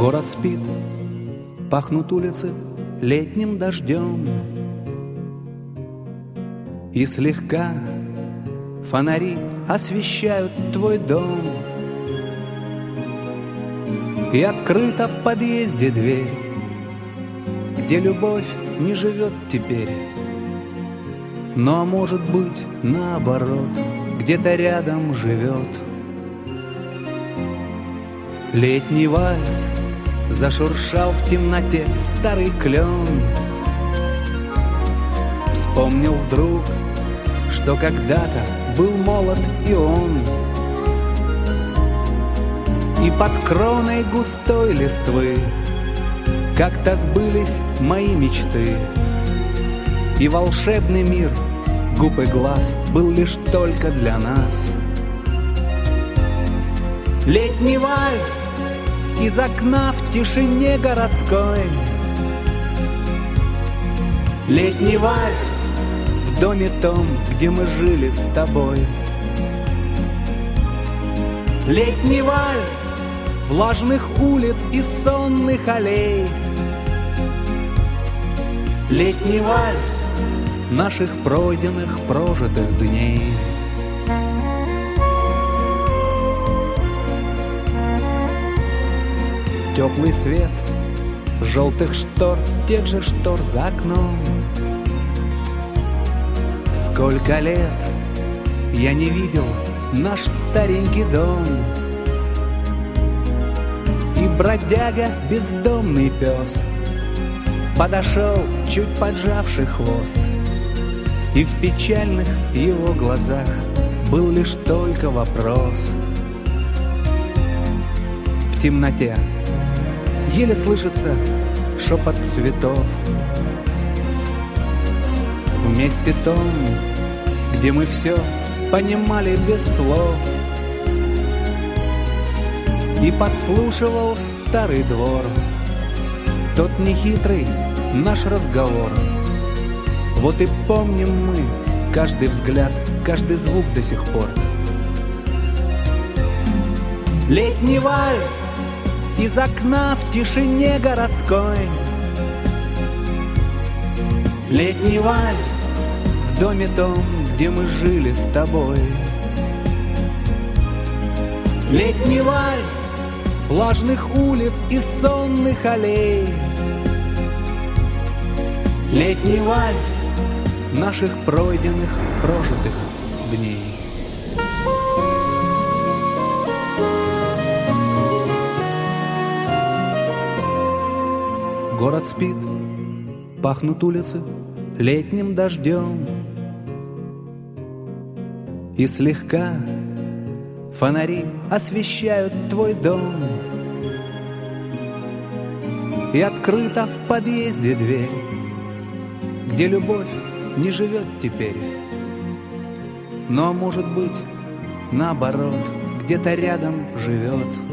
Город спит, пахнут улицы летним дождем, и слегка фонари освещают твой дом. И открыта в подъезде дверь, где любовь не живет теперь. Но, может быть, наоборот, где-то рядом живет. Летний вальс зашуршал в темноте старый клен. Вспомнил вдруг, что когда-то был молод и он. И под кроной густой листвы как-то сбылись мои мечты. И волшебный мир губ и глаз был лишь только для нас. Летний вальс из окна в тишине городской. Летний вальс в доме том, где мы жили с тобой. Летний вальс влажных улиц и сонных аллей. Летний вальс наших пройденных, прожитых дней. Теплый свет желтых штор, тех же штор за окном. Сколько лет я не видел наш старенький дом. И бродяга, бездомный пес, подошел, чуть поджавший хвост. И в печальных его глазах был лишь только вопрос. В темноте еле слышится шепот цветов. В месте том, где мы все понимали без слов. И подслушивал старый двор тот нехитрый наш разговор. Вот и помним мы каждый взгляд, каждый звук до сих пор. Летний вальс из окна в тишине городской. Летний вальс в доме том, где мы жили с тобой. Летний вальс влажных улиц и сонных аллей. Летний вальс наших пройденных, прожитых дней. Город спит, пахнут улицы летним дождем. И слегка фонари освещают твой дом. И открыта в подъезде дверь, где любовь не живет теперь. Но, может быть, наоборот, где-то рядом живет.